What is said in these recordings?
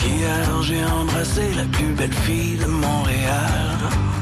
Hier, j'ai embrassé la plus belle fille de Montréal.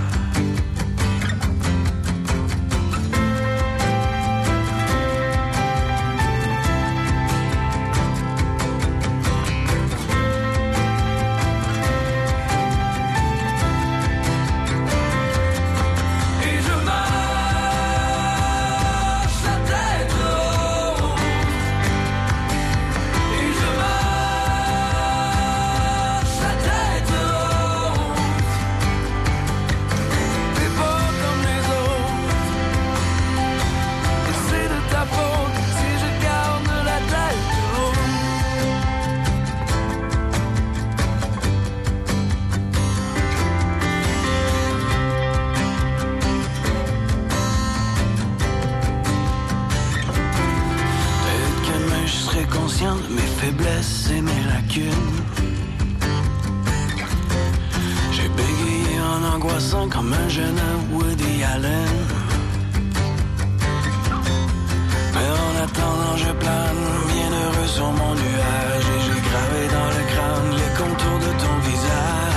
Conscient de mes faiblesses et mes lacunes. J'ai bégayé en angoissant comme un jeune Woody Allen. Mais en attendant je plane, bien heureux sur mon nuage. Et j'ai gravé dans le crâne les contours de ton visage.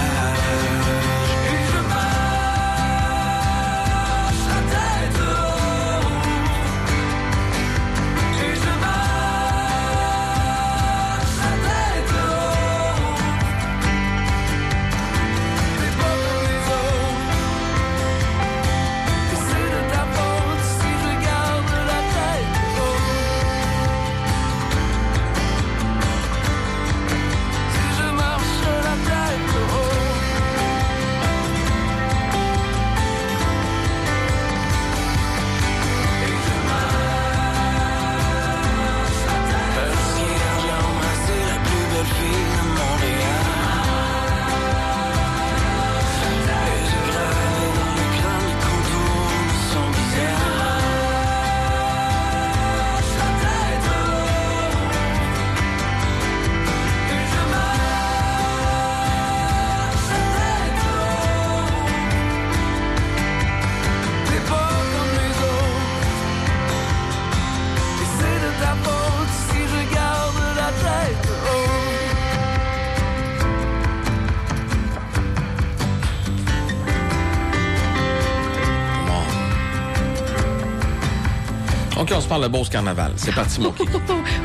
OK, on se parle de Beauce Carnaval. C'est parti, mon kiki.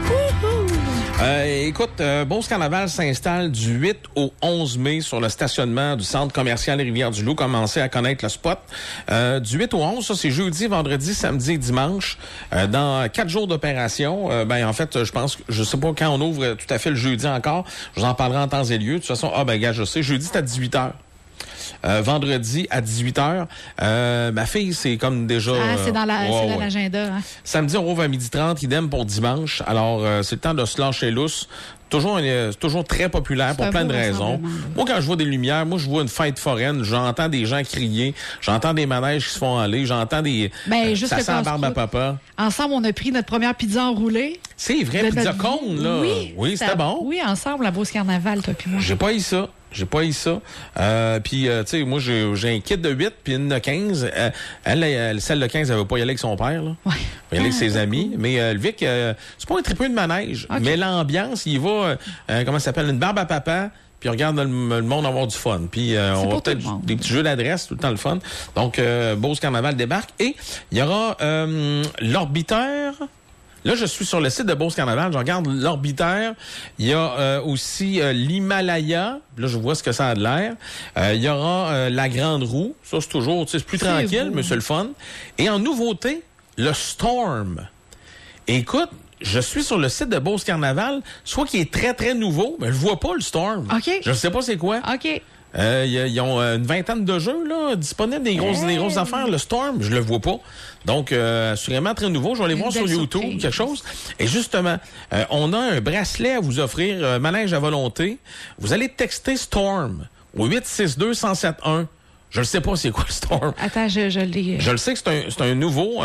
Écoute, Beauce Carnaval s'installe du 8 au 11 mai sur le stationnement du centre commercial Rivière-du-Loup. Commencez à connaître le spot. Du 8 au 11, ça c'est jeudi, vendredi, samedi et dimanche. Dans 4 jours d'opération, en fait, je sais pas quand on ouvre tout à fait le jeudi encore. Je vous en parlerai en temps et lieu. De toute façon, gars, je sais, jeudi c'est à 18h. Vendredi à 18h. Ma fille, c'est comme déjà... c'est dans l'agenda. Hein. Samedi, on rouvre à 12h30, idem pour dimanche. Alors, c'est le temps de se lâcher lousse. Toujours très populaire pour plein de raisons. Moi, quand je vois des lumières, je vois une fête foraine, j'entends des gens crier, j'entends des manèges qui se font aller, j'entends des... ça sent la barbe à papa. Ensemble, on a pris notre première pizza enroulée. C'est vrai, pizza cône, là. Oui, c'était bon. Oui, ensemble, à Beauce Carnaval, toi puis moi. J'ai pas eu ça. Puis, tu sais, moi, j'ai un kit de 8 puis une de 15. Celle de 15, elle veut pas y aller avec son père, là. Ouais. Elle va y aller avec ses amis. Mais le Vic, c'est pas un tripeux de manège. Okay. Mais l'ambiance, il va, comment ça s'appelle, une barbe à papa. Puis on regarde le monde avoir du fun. Puis on va peut-être des petits jeux d'adresse, tout le temps le fun. Donc, Beauce Carnaval débarque. Et il y aura l'orbiteur... Là, je suis sur le site de Beauce Carnaval, je regarde l'orbitaire. Il y a aussi l'Himalaya. Là, je vois ce que ça a de l'air. Il y aura la Grande Roue. Ça, c'est toujours, c'est plus tranquille, mais c'est le fun. Et en nouveauté, le Storm. Et écoute, je suis sur le site de Beauce Carnaval, soit qui est très, très nouveau, mais je vois pas le Storm. OK. Je sais pas c'est quoi. OK. Ils ont une vingtaine de jeux là disponibles, des grosses affaires. Le Storm, je le vois pas. Donc, assurément très nouveau. Je vais aller voir sur YouTube quelque chose. Et justement, on a un bracelet à vous offrir, manège à volonté. Vous allez texter Storm au 862-1071. Je ne sais pas c'est quoi le Storm. Attends, je l'ai... Je le sais que c'est un nouveau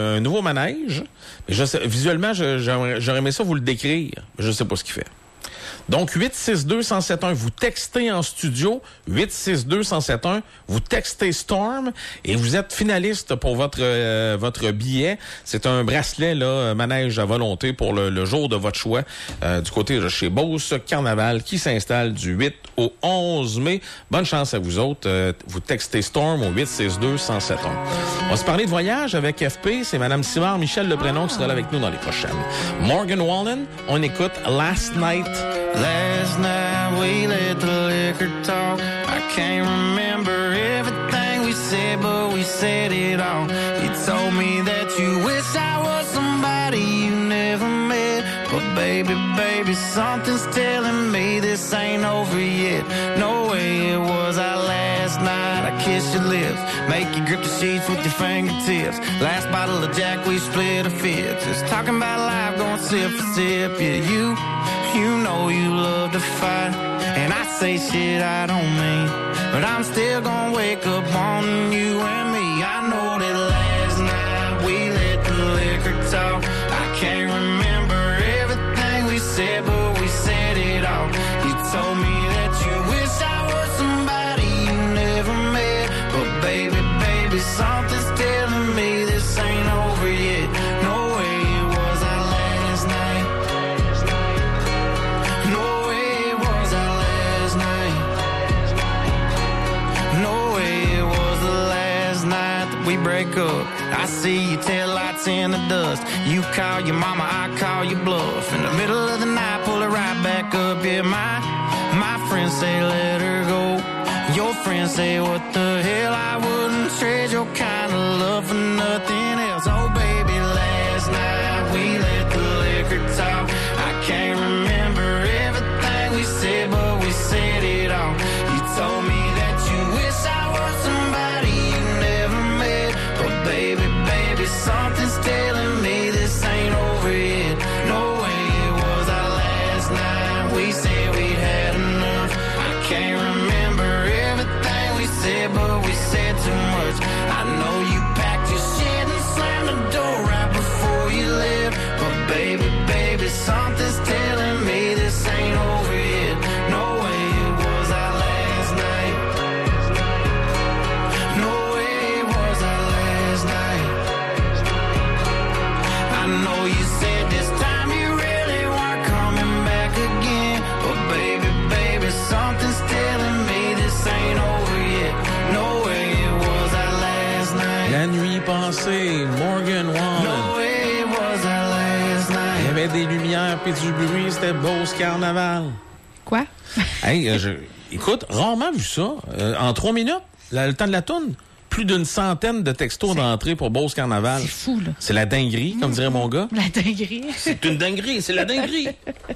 manège. Mais visuellement, j'aurais aimé ça vous le décrire. Je ne sais pas ce qu'il fait. Donc, 862-1071, vous textez en studio, 862-1071, vous textez Storm et vous êtes finaliste pour votre billet. C'est un bracelet, là, manège à volonté pour le jour de votre choix du côté de chez Beauce Carnaval qui s'installe du 8 au 11 mai. Bonne chance à vous autres. Vous textez Storm au 862-1071. On va se parler de voyage avec FP. C'est Mme Simard Michel le prénom qui sera là avec nous dans les prochaines. Morgan Wallen, on écoute Last Night. Last night we let the liquor talk. I can't remember everything we said, but we said it all. You told me that you wish I was somebody you never met. But baby, something's telling me this ain't over yet. No way it was our last night. I kissed your lips, make you grip the sheets with your fingertips. Last bottle of Jack, we split a fifth. Just talking about life, going sip for sip. Yeah, you know you love to fight, and I say shit I don't mean, but I'm still gonna wake up on you and me. I know that last night we let the liquor talk. I can't remember everything we said, but we said it all. You told me that you wish I was somebody you never met, but baby, something's telling me this ain't over yet. No way it was our last night. No way it was our last night. No way it was the last night that we break up. I see your taillights in the dust. You call your mama, I call your bluff. In the middle of the night, pull it right back up. Yeah, my friends say let her go. Your friends say what the hell, I wouldn't trade your kind of love for nothing else. Oh baby, last night we let the liquor talk. I can't remember everything we said, but we said it all. You told me that you wish I was somebody you never met, but baby, something's telling me this ain't over yet. No way it was our last night. We said we'd had enough. I can't remember everything we said, but we said too much. I know you packed your shit and slammed the door right before you left, but baby, something's telling me this ain't over yet. No way it was our last night. No way it was our last night. I know you said this time you really weren't coming back again, but baby, something's telling me this ain't over yet. No way it was our last night. La nuit passée, Morgan Wallen. No way it was our last night. Il y avait des lumières puis du bruit, c'était Beauce Carnaval. Quoi? Hey, écoute, rarement vu ça. En 3 minutes, le temps de la toune, plus d'une centaine de textos d'entrée pour Beauce Carnaval. C'est fou, là. C'est la dinguerie, comme dirait mon gars. La dinguerie. C'est une dinguerie, c'est la dinguerie.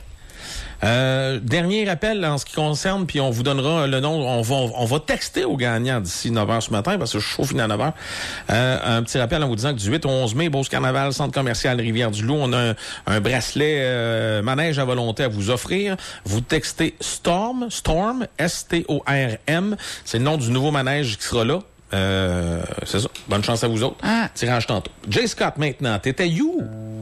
Dernier appel en ce qui concerne, puis on vous donnera le nom. On va texter aux gagnants d'ici 9h ce matin, parce que je suis chaud fini à 9h. Un petit rappel en vous disant que du 8 au 11 mai, Beauce Carnaval, Centre commercial Rivière-du-Loup, on a un bracelet manège à vous offrir. Vous textez Storm, S-T-O-R-M. C'est le nom du nouveau manège qui sera là. C'est ça. Bonne chance à vous autres. Tirage tantôt. Jay Scott maintenant. T'étais you?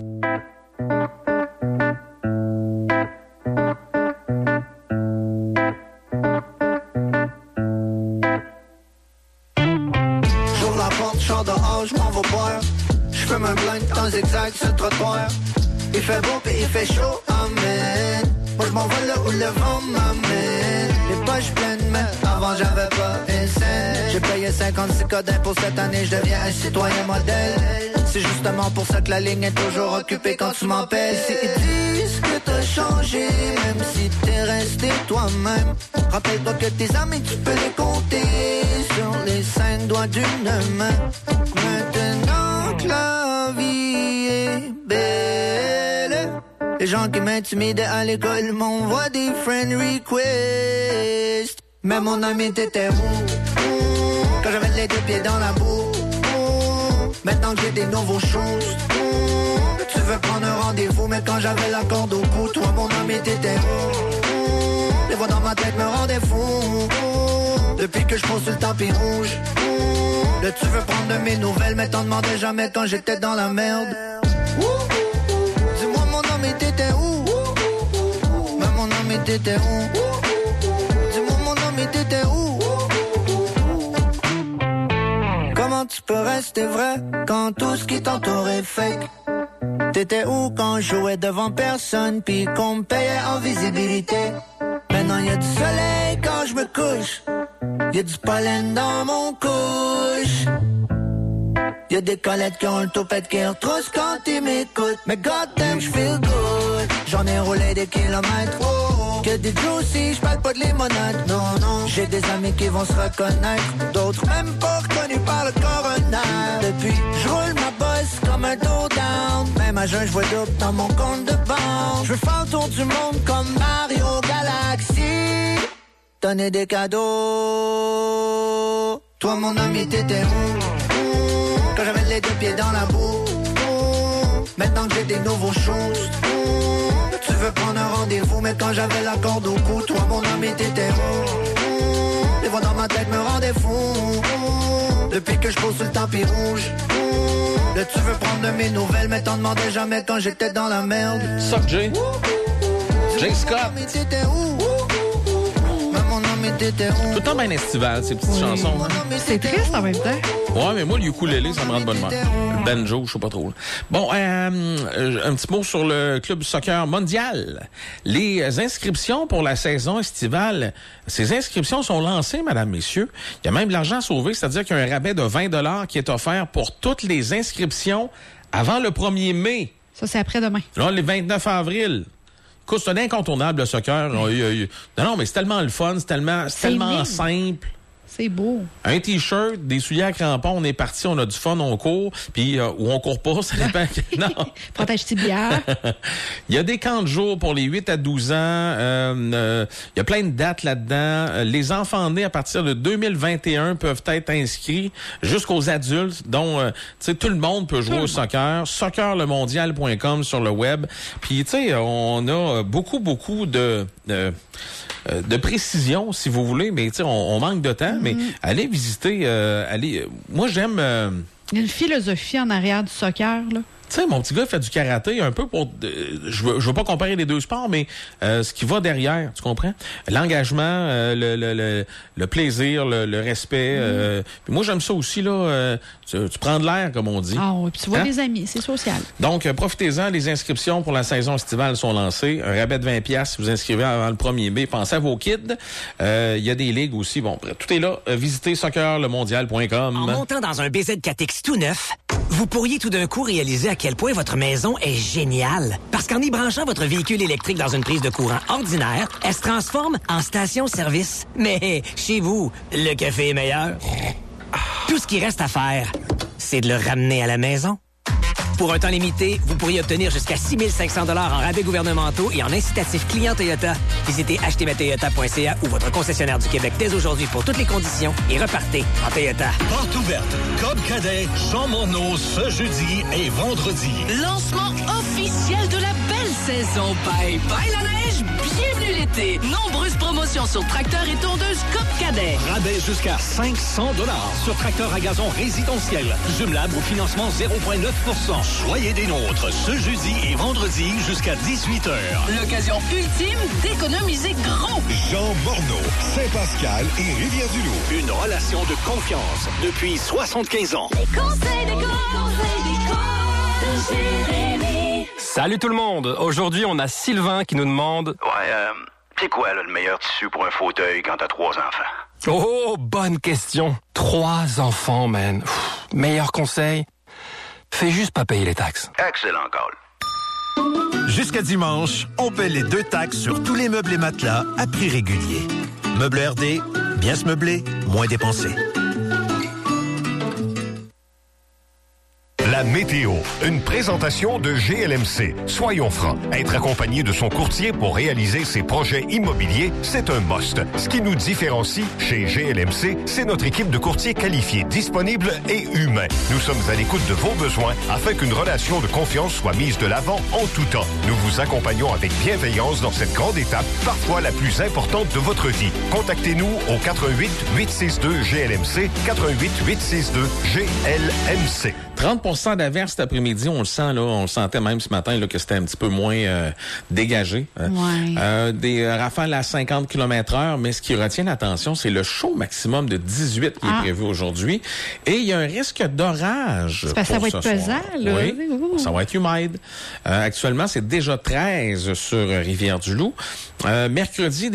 J'ouvre la porte, j'sors dehors, j'm'en vais boire. J'fume un blunt en zigzag sur le trottoir. Il fait beau pis il fait chaud, amen. Moi j'm'en vais là où le vent m'amène. Les poches pleines, mais avant j'avais pas une scène. J'ai payé 56 codins pour cette année, je deviens un citoyen modèle. C'est justement pour ça que la ligne est toujours occupée quand tu m'appelles. S'ils disent que t'as changé, même si t'es resté toi-même. Rappelle-toi que tes amis tu peux les compter sur les 5 doigts d'une main. Maintenant que la vie est belle, les gens qui m'intimidaient à l'école m'envoient des friend requests. Mais mon ami t'étais où? Quand j'avais les 2 pieds dans la boue. Maintenant que j'ai des nouveaux choses. Tu veux prendre un rendez-vous, mais quand j'avais la corde au cou, toi mon ami t'étais où? Les voix dans ma tête me rendaient fou. Depuis que je pose sur le tapis rouge. Là tu veux prendre de mes nouvelles, mais t'en demandais jamais quand j'étais dans la merde. Dis-moi mon ami t'étais où? Mais mon ami ami, t'étais où? Dis-moi, mon ami, t'étais où? Comment tu peux rester vrai quand tout ce qui t'entoure est fake? T'étais où quand je jouais devant personne pis qu'on me payait en visibilité? Maintenant y'a du soleil quand je me couche, y'a du pollen dans mon couche. Y'a des collettes qui ont le toupette qui retrousse quand ils m'écoutent. Mais goddamn, j'feel good. J'en ai roulé des kilomètres. Oh, que des juicy, j'parle pas de limonade. Non, non, j'ai des amis qui vont se reconnaître. D'autres même pas reconnus par le coroner. Depuis, j'roule ma bosse comme un dos down. Même à jeun, j'vois double dans mon compte de banque. J'veux faire le tour du monde comme Mario Galaxy. Donner des cadeaux. Toi, mon ami, t'étais où? Quand j'avais les deux pieds dans la boue. Maintenant que j'ai des nouveaux choses. Tu veux prendre un rendez-vous, mais quand j'avais la corde au cou, toi mon ami t'étais où? Les voix dans ma tête me rendaient fou. Depuis que je pose sur le tapis rouge. Là tu veux prendre de mes nouvelles, mais t'en demandais jamais quand j'étais dans la merde. Sup, Jay? Jay Scott. Mon ami t'étais où? Mon ami t'étais où? Tout le temps bien estival, ces petites chansons. Hein? C'est triste en même temps. Ouais, mais moi, le ukulélé, ça me rend de bonne humeur. Le banjo, je sais pas trop. Bon, un petit mot sur le club soccer mondial. Les inscriptions pour la saison estivale, ces inscriptions sont lancées, mesdames, messieurs. Il y a même de l'argent sauvé, c'est-à-dire qu'il y a un rabais de 20$ qui est offert pour toutes les inscriptions avant le 1er mai. Ça, c'est après-demain. Là, le 29 avril. Écoute, c'est un incontournable, le soccer. Non, mais c'est tellement le fun, c'est tellement simple. C'est beau. Un T-shirt, des souliers à crampons, on est parti, on a du fun, on court, puis ou on court pas, ça dépend. Non. Protège tibiaire. Il y a des camps de jour pour les 8 à 12 ans. Il y a plein de dates là-dedans. Les enfants nés à partir de 2021 peuvent être inscrits jusqu'aux adultes, dont tout le monde peut jouer au soccer. Soccerlemondial.com sur le web. Puis tu sais, on a beaucoup de précision, si vous voulez, mais tu sais, on manque de temps, mais allez visiter, moi j'aime... Il y a une philosophie en arrière du soccer, là. Tu sais, mon petit gars fait du karaté un peu pour... je veux pas comparer les deux sports, mais ce qui va derrière, tu comprends? L'engagement, le plaisir, le respect. Puis moi, j'aime ça aussi, là. Tu prends de l'air, comme on dit. Ah oui, puis tu vois des amis, c'est social. Donc, profitez-en. Les inscriptions pour la saison estivale sont lancées. Un rabais de 20$ si vous inscrivez avant le 1er mai. Pensez à vos kids. Il y a des ligues aussi. Bon, tout est là. Visitez soccerlemondial.com. En montant dans un BZ4X tout neuf, vous pourriez tout d'un coup réaliser à quel point votre maison est géniale. Parce qu'en y branchant votre véhicule électrique dans une prise de courant ordinaire, elle se transforme en station-service. Mais chez vous, le café est meilleur. Tout ce qui reste à faire, c'est de le ramener à la maison. Pour un temps limité, vous pourriez obtenir jusqu'à 6 500 $ en rabais gouvernementaux et en incitatifs clients Toyota. Visitez achetezmatoyota.ca ou votre concessionnaire du Québec dès aujourd'hui pour toutes les conditions et repartez en Toyota. Porte ouverte. Cobb Cadet, Jean Morneau, ce jeudi et vendredi. Lancement officiel de la belle saison. Bye bye la neige, bienvenue l'été. Nombreuses promotions sur tracteurs et tondeuses Cobb Cadet. Rabais jusqu'à 500 $ sur tracteur à gazon résidentiel. Jumelable au financement 0,9%. Soyez des nôtres ce jeudi et vendredi jusqu'à 18h. L'occasion ultime d'économiser gros. Jean Morneau, Saint-Pascal et Rivière-du-Loup. Une relation de confiance depuis 75 ans. Les conseils de Jérémy. Salut tout le monde! Aujourd'hui, on a Sylvain qui nous demande... Ouais, c'est quoi là, le meilleur tissu pour un fauteuil quand t'as 3 enfants? Oh, bonne question! 3 enfants, man. Meilleur conseil? Fais juste pas payer les taxes. Excellent call. Jusqu'à dimanche, on paie les 2 taxes sur tous les meubles et matelas à prix régulier. Meubles RD, bien se meubler, moins dépenser. La météo, une présentation de GLMC. Soyons francs, être accompagné de son courtier pour réaliser ses projets immobiliers, c'est un must. Ce qui nous différencie chez GLMC, c'est notre équipe de courtiers qualifiés, disponibles et humains. Nous sommes à l'écoute de vos besoins afin qu'une relation de confiance soit mise de l'avant en tout temps. Nous vous accompagnons avec bienveillance dans cette grande étape, parfois la plus importante de votre vie. Contactez-nous au 88 862 GLMC, 88 862 GLMC. 30 d'averse cet après-midi, on le sent, là, on le sentait même ce matin, là, que c'était un petit peu moins dégagé. Des rafales à 50 km/h, mais ce qui retient l'attention, c'est le chaud maximum de 18 qui est prévu aujourd'hui. Et il y a un risque d'orage. Ça va être pesant, là. Oui, ça va être humide. Actuellement, c'est déjà 13 sur Rivière-du-Loup. Mercredi,